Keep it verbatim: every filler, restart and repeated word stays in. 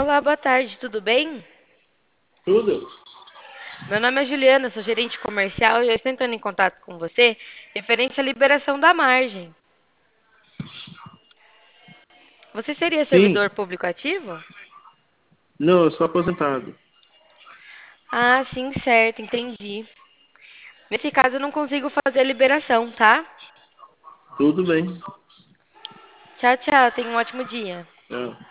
Olá, boa tarde, tudo bem? Tudo? Meu nome é Juliana, sou gerente comercial e eu estou entrando em contato com você referente à liberação da margem. Você seria Sim. servidor público ativo? Não, eu sou aposentado. Ah, sim, certo, entendi. Nesse caso, eu não consigo fazer a liberação, tá? Tudo bem. Tchau, tchau, tenha um ótimo dia. É.